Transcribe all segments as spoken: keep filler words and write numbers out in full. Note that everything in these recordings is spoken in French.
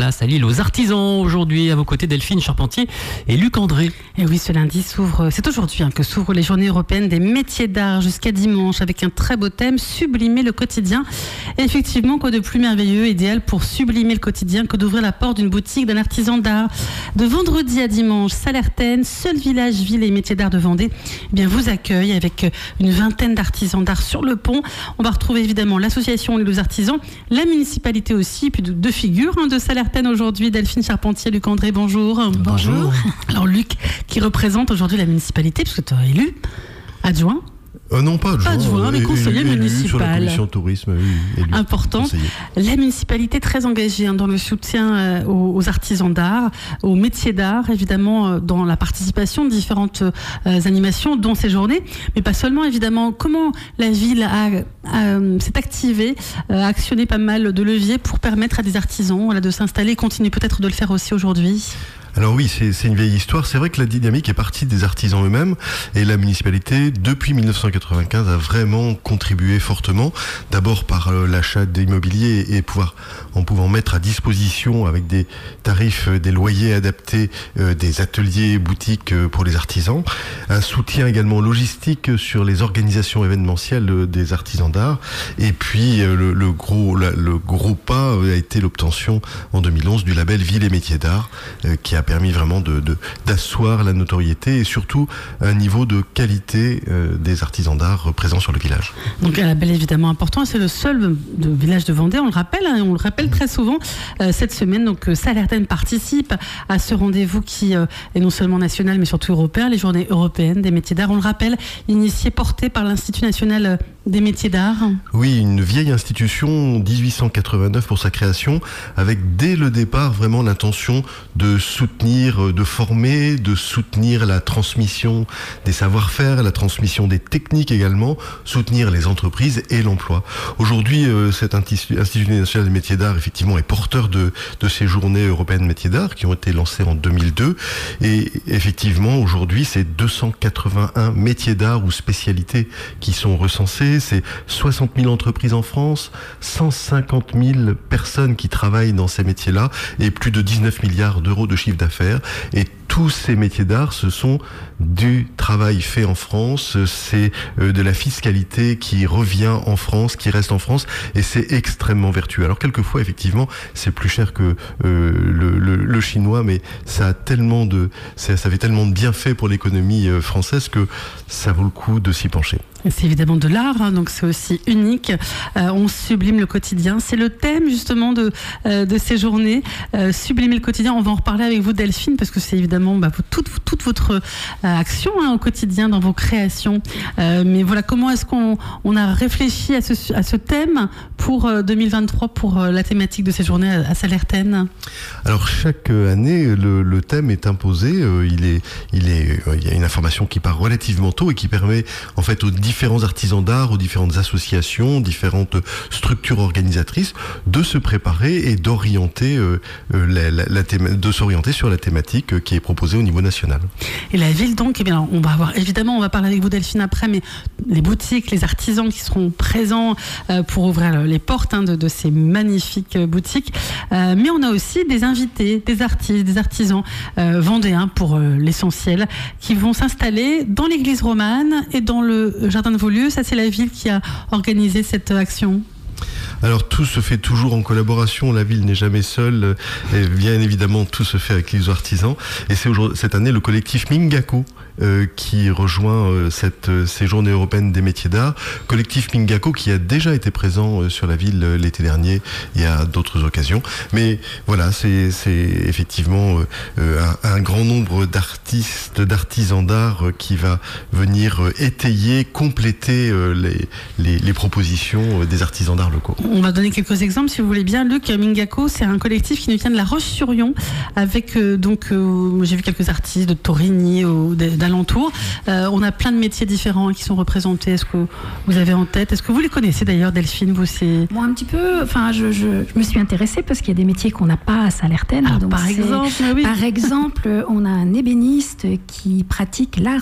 place à Lille aux artisans aujourd'hui. À vos côtés, Delphine Charpentier et Luc André. Et oui, ce lundi s'ouvre, c'est aujourd'hui hein, que s'ouvrent les journées européennes des métiers d'art jusqu'à dimanche avec un très beau thème, sublimer le quotidien. Et effectivement, quoi de plus merveilleux, idéal pour sublimer le quotidien que d'ouvrir la porte d'une boutique d'un artisan d'art. De vendredi à dimanche, Sallertaine, seul village, ville et métiers d'art de Vendée, eh bien, vous accueille avec une vingtaine d'artisans d'art sur le pont. On va retrouver évidemment l'association Les Artisans, la municipalité aussi, puis deux figures hein, de Sallertaine aujourd'hui, Delphine Charpentier, Luc André, bonjour. Bonjour. Alors Luc, qui représente aujourd'hui la municipalité, parce que tu es élu adjoint. Euh, non, pas adjoint, pas adjoint mais conseiller élu, municipal. Élu sur la commission tourisme, oui, élu, important. Conseiller. La municipalité très engagée hein, dans le soutien euh, aux, aux artisans d'art, aux métiers d'art, évidemment euh, dans la participation de différentes euh, animations, dont ces journées, mais pas seulement évidemment. Comment la ville a, a, s'est activée, euh, a actionné pas mal de leviers pour permettre à des artisans voilà, de s'installer, continue peut-être de le faire aussi aujourd'hui. Alors oui, c'est, c'est une vieille histoire. C'est vrai que la dynamique est partie des artisans eux-mêmes et la municipalité, depuis dix-neuf cent quatre-vingt-quinze, a vraiment contribué fortement. D'abord par euh, l'achat d'immobilier et pouvoir, en pouvant mettre à disposition avec des tarifs, euh, des loyers adaptés, euh, des ateliers, boutiques euh, pour les artisans. Un soutien également logistique sur les organisations événementielles euh, des artisans d'art. Et puis euh, le, le gros, la, le gros pas euh, a été l'obtention en deux mille onze du label Ville et Métiers d'Art, euh, qui a permis vraiment de, de, d'asseoir la notoriété et surtout un niveau de qualité euh, des artisans d'art présents sur le village. Donc un label évidemment important, c'est le seul de village de Vendée, on le rappelle, hein, on le rappelle très souvent euh, cette semaine. Donc euh, Sallertaine participe à ce rendez-vous qui euh, est non seulement national mais surtout européen, les journées européennes des métiers d'art. On le rappelle, initié, porté par l'Institut national des métiers d'art. Oui, une vieille institution, dix-huit cent quatre-vingt-neuf pour sa création, avec dès le départ vraiment l'intention de soutenir, de former, de soutenir la transmission des savoir-faire, la transmission des techniques également, soutenir les entreprises et l'emploi. Aujourd'hui, euh, cet Institut national des métiers d'art, effectivement, est porteur de, de ces journées européennes de métiers d'art qui ont été lancées en deux mille deux. Et effectivement, aujourd'hui, c'est deux cent quatre-vingt-un métiers d'art ou spécialités qui sont recensés. C'est soixante mille entreprises en France, cent cinquante mille personnes qui travaillent dans ces métiers-là et plus de dix-neuf milliards d'euros de chiffre d'affaires. Et tous ces métiers d'art, ce sont du travail fait en France, c'est de la fiscalité qui revient en France, qui reste en France, et c'est extrêmement vertueux. Alors quelquefois, effectivement, c'est plus cher que euh, le, le, le chinois, mais ça a tellement de, ça, ça fait tellement de bienfaits pour l'économie française que ça vaut le coup de s'y pencher. C'est évidemment de l'art, hein, donc c'est aussi unique. Euh, on sublime le quotidien. C'est le thème justement de, euh, de ces journées. Euh, sublimer le quotidien. On va en reparler avec vous, Delphine, parce que c'est évidemment bah, toute, toute votre euh, action hein, au quotidien dans vos créations. Euh, mais voilà, comment est-ce qu'on on a réfléchi à ce, à ce thème pour euh, deux mille vingt-trois, pour euh, la thématique de ces journées à, à Sallertaine? Alors chaque année, le, le thème est imposé. Euh, il est, il est, euh, il y a une information qui part relativement tôt et qui permet en fait aux différents artisans d'art, aux différentes associations, différentes structures organisatrices de se préparer et d'orienter euh, la, la, la théma, de s'orienter sur la thématique euh, qui est proposée au niveau national. Et la ville donc, eh bien, on va avoir évidemment, on va parler avec vous Delphine après, mais les boutiques, les artisans qui seront présents euh, pour ouvrir les portes hein, de, de ces magnifiques boutiques. Euh, mais on a aussi des invités, des artistes, des artisans euh, vendéens pour euh, l'essentiel, qui vont s'installer dans l'église romane et dans le jardin de Vaulieu. Ça, c'est la ville qui a organisé cette action. Alors tout se fait toujours en collaboration, la ville n'est jamais seule, et bien évidemment tout se fait avec les artisans, et c'est cette année le collectif Mingako euh, qui rejoint euh, cette, euh, ces journées européennes des métiers d'art, collectif Mingako qui a déjà été présent euh, sur la ville euh, l'été dernier et à d'autres occasions, mais voilà, c'est, c'est effectivement euh, un, un grand nombre d'artistes, d'artisans d'art euh, qui va venir euh, étayer, compléter euh, les, les, les propositions euh, des artisans d'art locaux. On va donner quelques exemples si vous voulez bien. Luc, Mingako, c'est un collectif qui nous vient de La Roche-sur-Yon avec euh, donc euh, j'ai vu quelques artistes de Torigny ou d'alentour. Euh, on a plein de métiers différents qui sont représentés. Est-ce que vous avez en tête? Est-ce que vous les connaissez d'ailleurs, Delphine? Vous c'est Moi un petit peu. Enfin, je, je, je me suis intéressée parce qu'il y a des métiers qu'on n'a pas à Sallertaine. Ah, donc par exemple, oui. Par exemple, on a un ébéniste qui pratique l'art du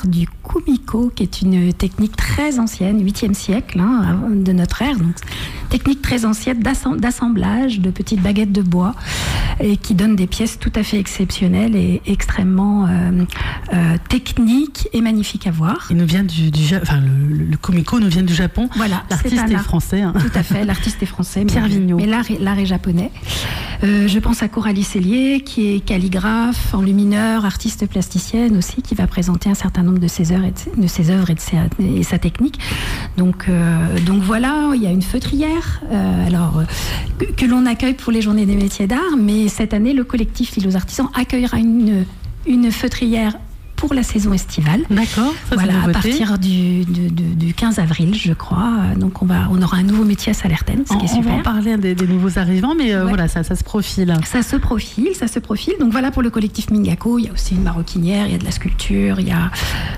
kumiko, qui est une technique très ancienne, huitième siècle hein, de notre ère. Donc, technique très ancienne d'assem- d'assemblage de petites baguettes de bois et qui donne des pièces tout à fait exceptionnelles et extrêmement euh, euh, techniques et magnifiques à voir. Il nous vient du, du Ja- enfin le, le, le kumiko nous vient du Japon. Voilà, l'artiste c'est un est art. français. Hein. Tout à fait, l'artiste est français. Pierre mais, Vigneault. Mais l'art est, l'art est japonais. Euh, je pense à Coralie Cellier, qui est calligraphe, enlumineur, artiste plasticienne aussi, qui va présenter un certain nombre de ses œuvres et de ses, de ses œuvres et, de ses, et sa technique. Donc, euh, donc voilà, il y a une feutrière, euh, alors euh, que, que l'on accueille pour les Journées des métiers d'art, mais cette année, le collectif Philos Artisans accueillera une, une feutrière pour la saison estivale. D'accord. Ça, Voilà, c'est à partir du, du, du, du quinze avril, je crois. Donc on, va, on aura un nouveau métier à Salertaine, ce on, qui est on super. va en parler des, des nouveaux arrivants, mais euh, Ouais. voilà, ça, ça se profile. Ça se profile, ça se profile. Donc voilà pour le collectif Mingako. Il y a aussi une maroquinière, il y a de la sculpture, il y a,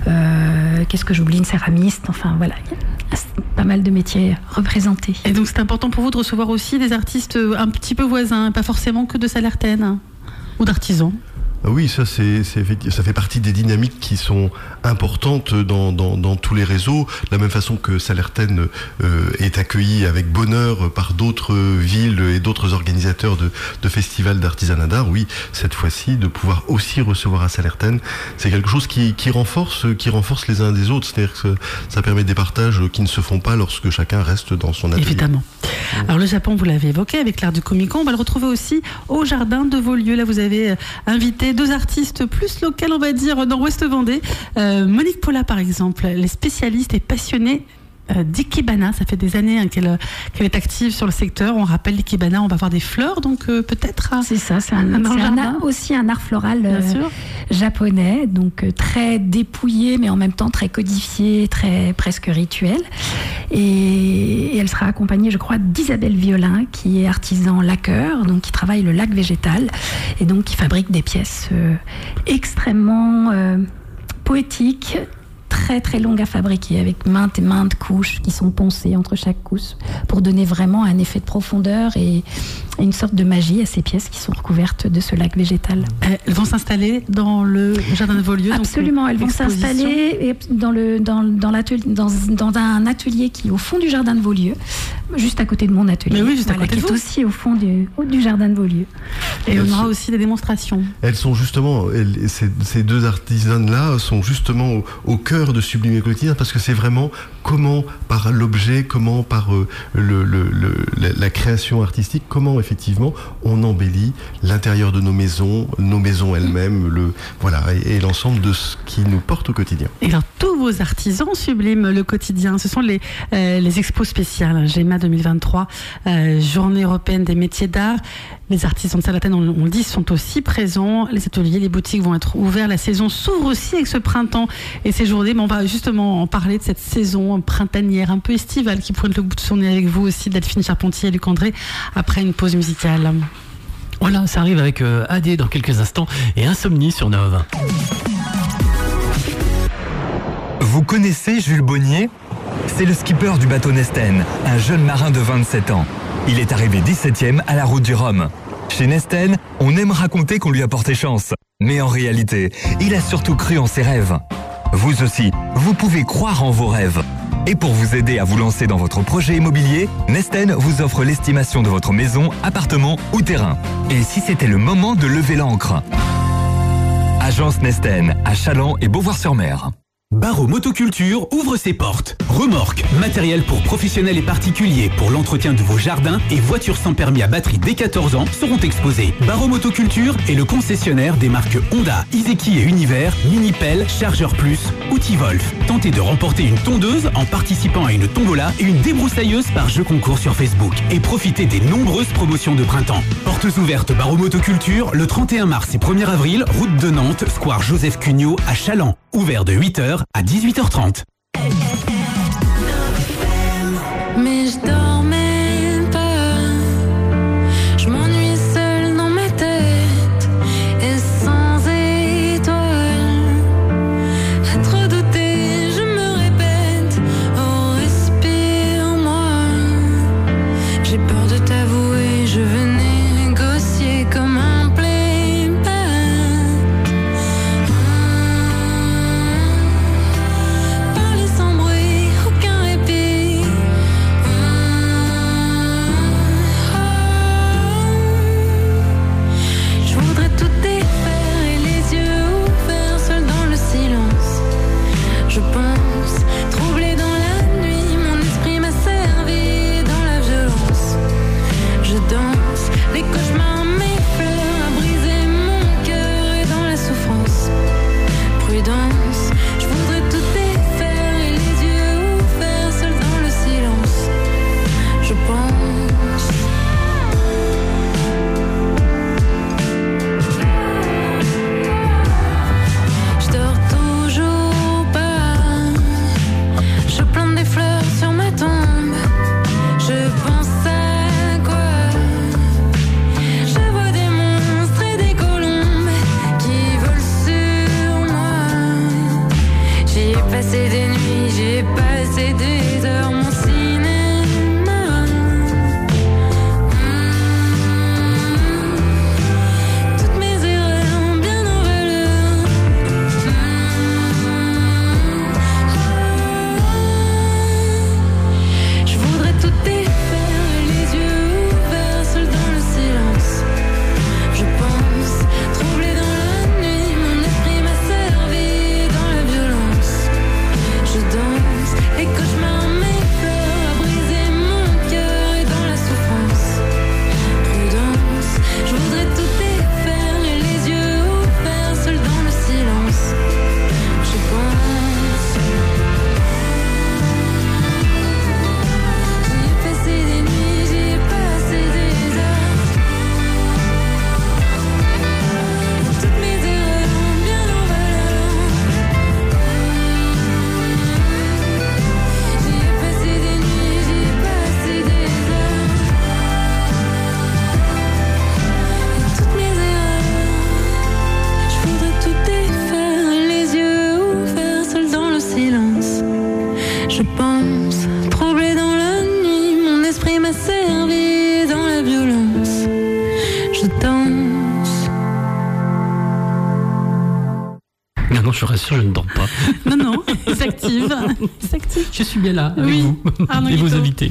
euh, qu'est-ce que j'oublie, une céramiste. Enfin voilà, il y a pas mal de métiers représentés. Et donc c'est important pour vous de recevoir aussi des artistes un petit peu voisins, pas forcément que de Salertaine hein, ou d'artisans. Ah oui, ça, c'est, c'est, ça fait partie des dynamiques qui sont importantes dans, dans, dans tous les réseaux. De la même façon que Salertaine euh, est accueilli avec bonheur par d'autres villes et d'autres organisateurs de, de festivals d'artisanat d'art, oui, cette fois-ci, de pouvoir aussi recevoir à Salertaine, c'est quelque chose qui, qui, renforce, qui renforce les uns des autres. C'est-à-dire que ça permet des partages qui ne se font pas lorsque chacun reste dans son atelier. Évidemment. Alors le Japon, vous l'avez évoqué avec l'art du kumiko, on va le retrouver aussi au Jardin de Vaulieu. Là, vous avez invité deux artistes plus locaux, on va dire, dans Ouest Vendée. Euh, Monique Paula, par exemple, elle est spécialiste et passionnée euh, d'ikebana. Ça fait des années hein, qu'elle, qu'elle est active sur le secteur. On rappelle l'ikebana, on va voir des fleurs, donc euh, peut-être. Hein, C'est ça, c'est, un, dans le c'est un jardin. art- aussi un art floral Bien euh, sûr. japonais, donc euh, très dépouillé, mais en même temps très codifié, très presque rituel. Et, et elle sera accompagnée, je crois, d'Isabelle Violin, qui est artisan laqueur, donc qui travaille le lac végétal, et donc qui fabrique des pièces euh, extrêmement euh, poétiques, très très longues à fabriquer, avec maintes et maintes couches qui sont poncées entre chaque couche, pour donner vraiment un effet de profondeur et, et une sorte de magie à ces pièces qui sont recouvertes de ce lac végétal. Elles vont s'installer dans le Jardin de Vaulieu. donc, Absolument, elles vont exposition. s'installer et dans, le, dans, dans, l'atelier, dans, dans un atelier qui est au fond du Jardin de Vaulieu, juste à côté de mon atelier. Mais oui, juste à Voilà, côté de qui est vous. aussi au fond du, au- du Jardin de Vaulieu. Et on Elles aura sont- aussi des démonstrations. Elles sont justement, elles- ces, ces deux artisanes-là sont justement au, au cœur de Sublimer le quotidien, parce que c'est vraiment comment, par l'objet, comment, par euh, le, le, le- la, la création artistique, comment effectivement on embellit l'intérieur de nos maisons, nos maisons elles-mêmes, le, voilà, et, et l'ensemble de ce qui nous porte au quotidien. Et alors, tous vos artisans subliment le quotidien. Ce sont les, euh, les expos spéciales, GEMA deux mille vingt-trois, euh, Journée européenne des métiers d'art. Les artisans de Salertaine, on, on le dit, sont aussi présents. Les ateliers, les boutiques vont être ouverts. La saison s'ouvre aussi avec ce printemps et ces journées. Mais on va justement en parler de cette saison printanière, un peu estivale, qui pointe le bout de son nez avec vous aussi, Delphine Charpentier et Luc André, après une pause musicale. Voilà, ça arrive avec euh, A D dans quelques instants et Insomnie sur Nove. Vous connaissez Jules Bonnier ? C'est le skipper du bateau Nesten, un jeune marin de vingt-sept ans. Il est arrivé dix-septième à la route du Rhum. Chez Nesten, on aime raconter qu'on lui a porté chance. Mais en réalité, il a surtout cru en ses rêves. Vous aussi, vous pouvez croire en vos rêves. Et pour vous aider à vous lancer dans votre projet immobilier, Nesten vous offre l'estimation de votre maison, appartement ou terrain. Et si c'était le moment de lever l'ancre ? Agence Nesten, à Chaland et Beauvoir-sur-Mer. Barreau Motoculture ouvre ses portes. Remorques, matériel pour professionnels et particuliers pour l'entretien de vos jardins et voitures sans permis à batterie dès quatorze ans seront exposées. Barreau Motoculture est le concessionnaire des marques Honda, Iseki et Univers, Minipel, Charger Plus, Outil-Wolf. Tentez de remporter une tondeuse en participant à une tombola et une débroussailleuse par jeu concours sur Facebook. Et profitez des nombreuses promotions de printemps. Portes ouvertes Barreau Motoculture le trente et un mars et premier avril, route de Nantes, square Joseph Cugnot à Chaland. Ouvert de huit heures à dix-huit heures trente. Mais je dormais pas, je m'ennuie seule dans ma tête et sans étoiles. À trop douter, je me répète, oh respire-moi. J'ai peur de t'avouer, je veux négocier comme un playback. Non, non, je suis rassuré, je ne dors pas. Non, non, il s'active. Il s'active. Je suis bien là avec Oui, vous Arnaud et vos Guiteau. invités.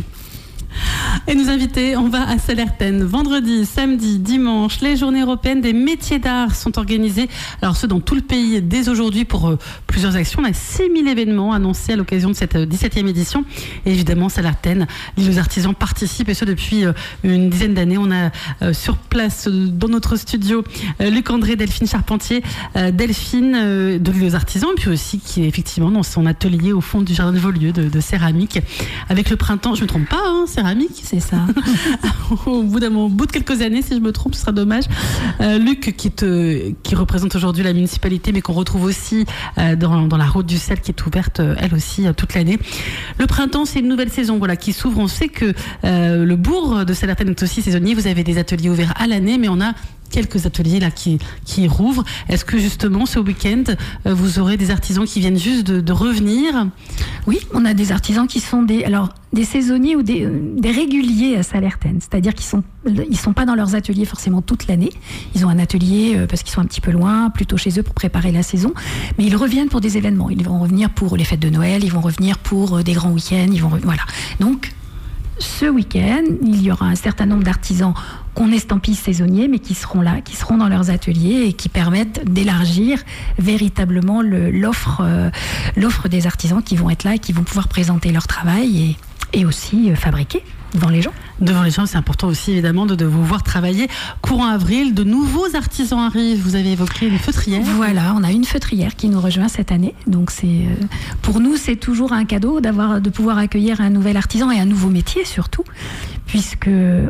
Et nos invités, on va à Sallertaine. Vendredi, samedi, dimanche, les journées européennes des métiers d'art sont organisées. Alors, ceux dans tout le pays dès aujourd'hui pour euh, plusieurs actions. On a six mille événements annoncés à l'occasion de cette euh, dix-septième édition. Et évidemment, Sallertaine, l'île aux artisans participent, et ce depuis euh, une dizaine d'années. On a euh, sur place, euh, dans notre studio, euh, Luc André, Delphine Charpentier, euh, Delphine euh, de l'île aux artisans, et puis aussi qui est effectivement dans son atelier au fond du jardin de Vaulieu de, de céramique. Avec le printemps, je ne me trompe pas, hein, céramique. C'est ça. au, bout d'un, au bout de quelques années, si je me trompe, ce sera dommage. Euh, Luc, qui, te, qui représente aujourd'hui la municipalité, mais qu'on retrouve aussi euh, dans, dans la route du sel, qui est ouverte, euh, elle aussi, euh, toute l'année. Le printemps, c'est une nouvelle saison voilà, qui s'ouvre. On sait que euh, le bourg de Sallertaine est aussi saisonnier. Vous avez des ateliers ouverts à l'année, mais on a quelques ateliers là qui, qui rouvrent. Est-ce que justement ce week-end euh, vous aurez des artisans qui viennent juste de, de revenir? Oui, on a des artisans qui sont des, alors, des saisonniers ou des, des réguliers à Sallertaine. C'est-à-dire qu'ils sont, ils sont pas dans leurs ateliers forcément toute l'année. Ils ont un atelier euh, parce qu'ils sont un petit peu loin, plutôt chez eux pour préparer la saison. Mais ils reviennent pour des événements. Ils vont revenir pour les fêtes de Noël, ils vont revenir pour euh, des grands week-ends. Ils vont re- voilà. Donc, ce week-end, il y aura un certain nombre d'artisans qu'on estampille saisonniers, mais qui seront là, qui seront dans leurs ateliers et qui permettent d'élargir véritablement le, l'offre, euh, l'offre des artisans qui vont être là et qui vont pouvoir présenter leur travail et, et aussi euh, fabriquer devant les gens. Devant les gens, c'est important aussi évidemment de, de vous voir travailler. Courant avril, de nouveaux artisans arrivent. Vous avez évoqué une feutrière. Voilà, on a une feutrière qui nous rejoint cette année. Donc c'est, euh, pour nous, c'est toujours un cadeau d'avoir, de pouvoir accueillir un nouvel artisan et un nouveau métier surtout, puisque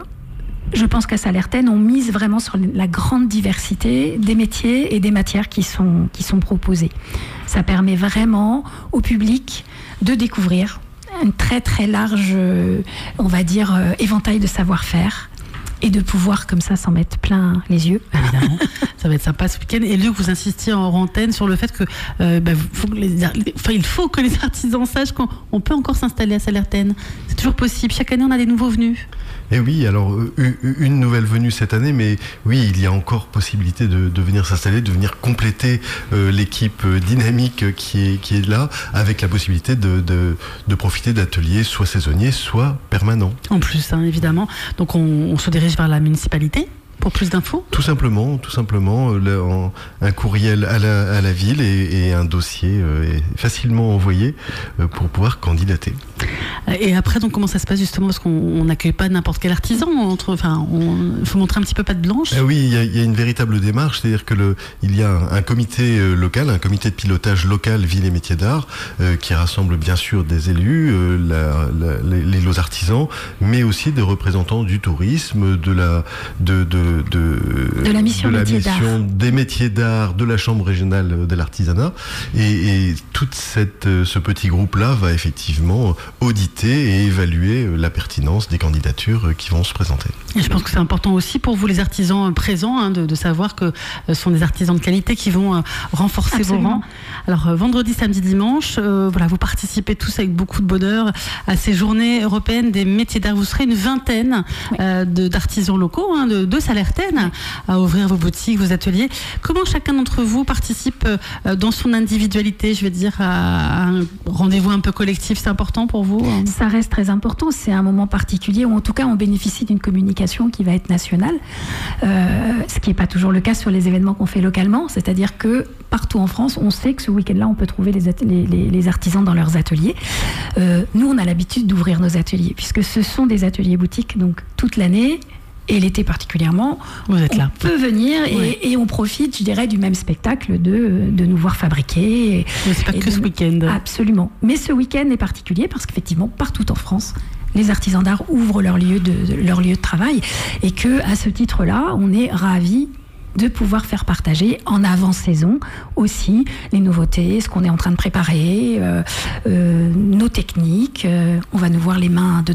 je pense qu'à Sallertaine, on mise vraiment sur la grande diversité des métiers et des matières qui sont, qui sont proposées. Ça permet vraiment au public de découvrir un très très large, euh, on va dire, euh, éventail de savoir-faire et de pouvoir comme ça s'en mettre plein les yeux. Évidemment, ça va être sympa ce week-end. Et Luc, vous insistiez en antenne sur le fait que, euh, bah, faut que les, les, enfin, il faut que les artisans sachent qu'on on peut encore s'installer à Sallertaine. C'est toujours possible. Chaque année, on a des nouveaux venus. Et oui, alors euh, une nouvelle venue cette année, mais oui, il y a encore possibilité de, de venir s'installer, de venir compléter euh, l'équipe dynamique qui est, qui est là, avec la possibilité de, de, de profiter d'ateliers soit saisonniers, soit permanents. En plus, hein, évidemment. Donc on, on se dirige vers la municipalité pour plus d'infos. Tout simplement, tout simplement, euh, le, en, un courriel à la, à la ville et, et un dossier euh, est facilement envoyé euh, pour pouvoir candidater. Et après, donc, comment ça se passe justement? Parce qu'on n'accueille pas n'importe quel artisan. Entre, enfin, il faut montrer un petit peu patte blanche. Ah oui, il y, a, il y a une véritable démarche, c'est-à-dire que le, il y a un, un comité euh, local, un comité de pilotage local ville et métiers d'art, euh, qui rassemble bien sûr des élus, euh, la, la, les, les los artisans, mais aussi des représentants du tourisme, de la, de, de, de, de la mission, de la métier mission d'art. des métiers d'art, de la chambre régionale de l'artisanat, et, et tout cette, ce petit groupe-là va effectivement auditer et évaluer la pertinence des candidatures qui vont se présenter. Et je pense que c'est important aussi pour vous les artisans présents hein, de, de savoir que ce sont des artisans de qualité qui vont euh, renforcer Absolument. vos rangs. Alors euh, vendredi, samedi, dimanche, euh, voilà, vous participez tous avec beaucoup de bonheur à ces journées européennes des métiers d'art. Vous serez une vingtaine Oui. euh, de, d'artisans locaux hein, de, de Sallertaine à ouvrir vos boutiques, vos ateliers. Comment chacun d'entre vous participe euh, dans son individualité, je vais dire, à, à un rendez-vous un peu collectif? C'est important pour vous hein? Ça reste très important, c'est un moment particulier où en tout cas on bénéficie d'une communication qui va être nationale, euh, ce qui n'est pas toujours le cas sur les événements qu'on fait localement, c'est-à-dire que partout en France, on sait que ce week-end-là on peut trouver les, at- les, les, les artisans dans leurs ateliers. Euh, nous on a l'habitude d'ouvrir nos ateliers, puisque ce sont des ateliers boutiques, donc toute l'année, et l'été particulièrement, Vous êtes on là. peut venir et, Ouais. et on profite, je dirais, du même spectacle de, de nous voir fabriquer. Et, Mais c'est pas et que de- ce week-end. Absolument. Mais ce week-end est particulier parce qu'effectivement, partout en France, les artisans d'art ouvrent leur lieu de, de- leur lieu de travail et que, à ce titre-là, on est ravis de pouvoir faire partager en avant-saison aussi les nouveautés, ce qu'on est en train de préparer, euh, euh, nos techniques. Euh, on va nous voir les mains dedans.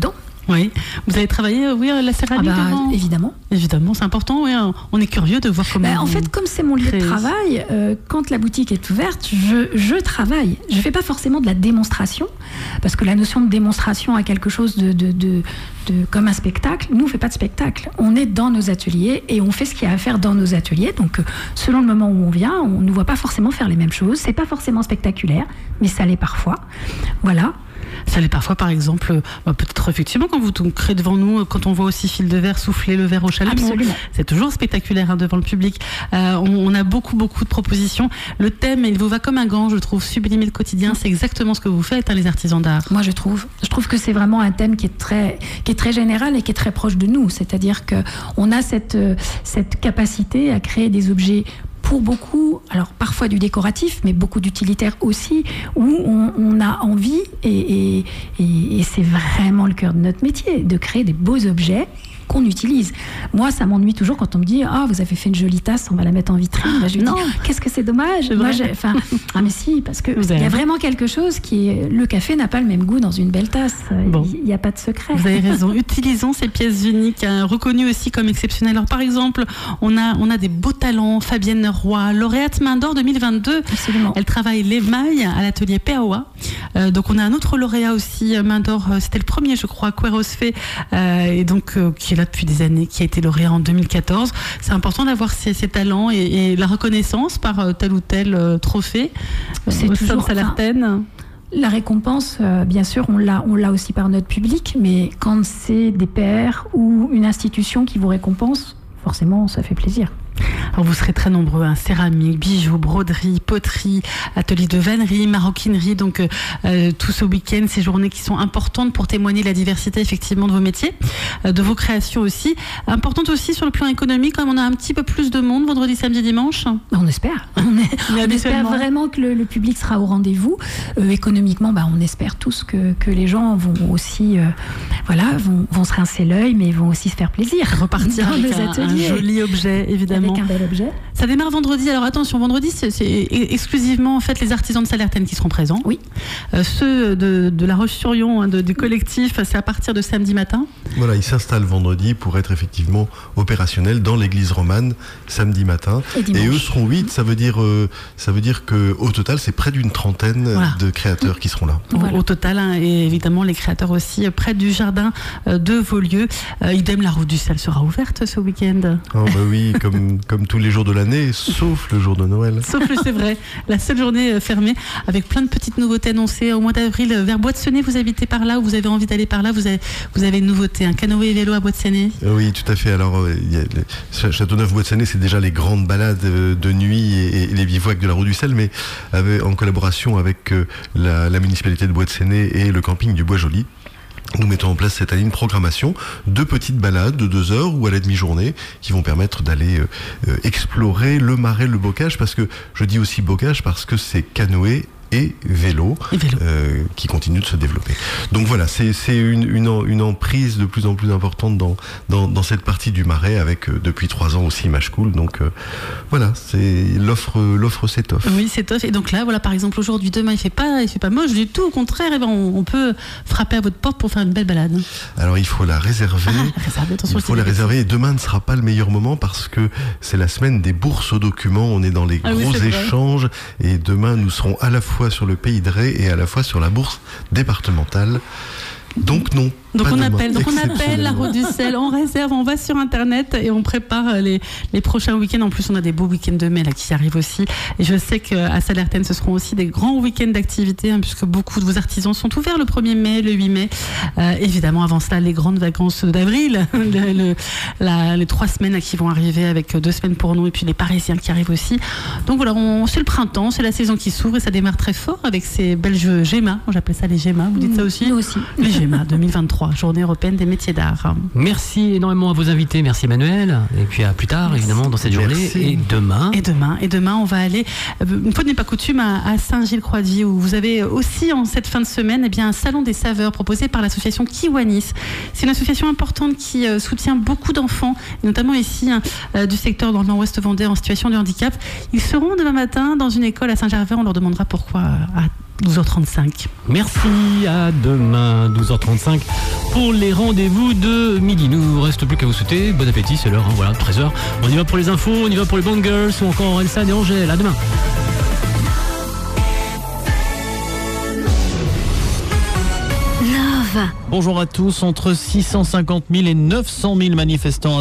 Oui. Vous avez travaillé, euh, oui, la céramique Ah bah, avant évidemment. Évidemment, c'est important. Oui, on est curieux de voir comment. Ben, en vous fait, comme c'est mon lieu créez. de travail, euh, quand la boutique est ouverte, je, je travaille. Je ne fais pas forcément de la démonstration, parce que la notion de démonstration a quelque chose de, de, de, de comme un spectacle. Nous, on ne fait pas de spectacle. On est dans nos ateliers et on fait ce qu'il y a à faire dans nos ateliers. Donc, euh, selon le moment où on vient, on ne voit pas forcément faire les mêmes choses. C'est pas forcément spectaculaire, mais ça l'est parfois. Voilà. Ça l'est parfois, par exemple, euh, bah, peut-être effectivement quand vous t- créez devant nous, quand on voit aussi Fil de Verre souffler le verre au chalumeau. Absolument. C'est toujours spectaculaire hein, devant le public. Euh, on, on a beaucoup, beaucoup de propositions. Le thème, il vous va comme un gant, je trouve, sublimer le quotidien. C'est exactement ce que vous faites, hein, les artisans d'art. Moi, je trouve, je trouve que c'est vraiment un thème qui est très, qui est très général et qui est très proche de nous. C'est-à-dire que on a cette, euh, cette capacité à créer des objets pour beaucoup, alors parfois du décoratif, mais beaucoup d'utilitaire aussi, où on, on a envie, et, et, et, et c'est vraiment le cœur de notre métier, de créer des beaux objets qu'on utilise. Moi, ça m'ennuie toujours quand on me dit « Ah, vous avez fait une jolie tasse, on va la mettre en vitrine. » Bah, je lui Non. dis « Qu'est-ce que c'est dommage !» C'est Moi, vrai. j'ai- enfin, ah mais si, parce que Vous il y avez a raison. vraiment quelque chose qui est... Le café n'a pas le même goût dans une belle tasse. Bon. Il n'y a pas de secret. Vous avez raison. Utilisons ces pièces uniques, hein, reconnues aussi comme exceptionnelles. Alors, par exemple, on a, on a des beaux talents. Fabienne Roy, lauréate Main d'Or deux mille vingt-deux. Absolument. Elle travaille l'émail à l'atelier P A O A. Euh, donc, on a un autre lauréat aussi, euh, Main d'Or. euh, C'était le premier, je crois, Queros Fay, euh, et donc euh, qui est là depuis des années, qui a été lauréat en deux mille quatorze. C'est important d'avoir ces, ces talents et, et la reconnaissance par euh, tel ou tel euh, trophée. C'est au sein de toujours- Salertaine. La récompense, euh, bien sûr, on l'a, on l'a aussi par notre public, mais quand c'est des pairs ou une institution qui vous récompense, forcément, ça fait plaisir. Alors vous serez très nombreux, hein, céramique, bijoux, broderie, poterie, atelier de vannerie, maroquinerie, donc euh, euh, tout ce week-end, ces journées qui sont importantes pour témoigner de la diversité effectivement de vos métiers, euh, de vos créations aussi. Importante aussi sur le plan économique, comme on a un petit peu plus de monde vendredi, samedi, dimanche. On espère. On, est- Mais on espère habituellement. vraiment que le, le public sera au rendez-vous. Euh, économiquement, bah, on espère tous que, que les gens vont aussi, euh, voilà, vont, vont se rincer l'œil, mais vont aussi se faire plaisir. Repartir dans avec nos un, un ateliers. joli objet, évidemment. Avec un bel objet. Ça démarre vendredi. Alors attention, vendredi, c'est, c'est exclusivement en fait les artisans de Salertaine qui seront présents. Oui. Euh, ceux de, de La Roche-sur-Yon, hein, de- du collectif, c'est à partir de samedi matin. Voilà, il s'installe vendredi pour être effectivement opérationnel dans l'église romane samedi matin. Et dimanche. eux seront huit, ça veut dire, euh, ça veut dire que au total, c'est près d'une trentaine Voilà. de créateurs qui seront là. Au- Voilà. Au total, hein, et évidemment les créateurs aussi euh, près du jardin euh, de Vaulieu. Euh, idem, la route du sel sera ouverte ce week-end. Oh, bah oui, comme, comme tous les jours de l'année, sauf le jour de Noël. Sauf que c'est vrai, la seule journée euh, fermée, avec plein de petites nouveautés annoncées. Au mois d'avril, euh, vers Bois-de-Senez, vous habitez par là, ou vous avez envie d'aller par là, vous avez, vous avez une nouveauté, un canoë et vélo à Bois-de-Senez. Oui, tout à fait. Alors, euh, il y a le- Châteauneuf-Bois-de-Senez, c'est déjà les grandes balades euh, de nuit et, et les bivouacs de la route du sel, mais avec- en collaboration avec euh, la, la municipalité de Bois-de-Senez et le camping du Bois-Joli. Nous mettons en place cette année une programmation de petites balades de deux heures ou à la demi-journée qui vont permettre d'aller euh, euh, explorer le marais, le bocage, parce que je dis aussi bocage parce que c'est canoë et vélo, Et vélo. euh, qui continuent de se développer. Donc voilà, c'est c'est une, une, en- une emprise de plus en plus importante dans, dans, dans cette partie du Marais, avec euh, depuis trois ans aussi Image Cool. Donc euh, voilà, c'est l'offre l'offre s'étoffe. Oui, c'est top. Et donc là, voilà, par exemple, aujourd'hui, demain, il fait pas, il fait pas moche du tout. Au contraire, eh ben, on, on peut frapper à votre porte pour faire une belle balade. Alors il faut la réserver. Ah, réservez, attention, Il faut c'est la des réserver et demain ne sera pas le meilleur moment parce que c'est la semaine des bourses aux documents. On est dans les Ah oui, gros c'est vrai. échanges et demain nous serons à la fois sur le Pays de Ré et à la fois sur la bourse départementale. Donc non. Donc pas on demain, appelle, donc on appelle la exceptionnellement. route du sel, on réserve, on va sur internet et on prépare les, les prochains week-ends. En plus, on a des beaux week-ends de mai là qui arrivent aussi. Et je sais qu'à Salertaine, ce seront aussi des grands week-ends d'activité, hein, puisque beaucoup de vos artisans sont ouverts le premier mai, le huit mai. Euh, évidemment, avant cela, les grandes vacances d'avril, le, le- la- les trois semaines là, qui vont arriver avec deux semaines pour nous et puis les Parisiens qui arrivent aussi. Donc voilà, on, c'est le printemps, c'est la saison qui s'ouvre et ça démarre très fort avec ces belles jeux Géma. J'appelle ça les Géma. Vous dites ça aussi? Nous aussi. Les Géma deux mille vingt-trois, Journée européenne des métiers d'art. Merci énormément à vos invités. Merci Emmanuel. Et puis à plus tard, évidemment, dans cette journée. Merci. Et demain. Et demain, et demain, on va aller, euh, une fois n'est pas coutume, à, à Saint-Gilles-Croix-de-Vie, où vous avez aussi en cette fin de semaine eh bien, un salon des saveurs proposé par l'association Kiwanis. C'est une association importante qui euh, soutient beaucoup d'enfants, et notamment ici hein, euh, du secteur dans le nord-ouest vendée en situation de handicap. Ils seront demain matin dans une école à Saint-Gervais. On leur demandera pourquoi euh, à douze heures trente-cinq. Merci, à demain, douze heures trente-cinq, pour les rendez-vous de midi. Il nous reste plus qu'à vous souhaiter bon appétit, c'est l'heure, hein, voilà, treize heures. On y va pour les infos, on y va pour les Bond Girls ou encore Elsa et Angèle. À demain. Bonjour à tous, entre six cent cinquante mille et neuf cent mille manifestants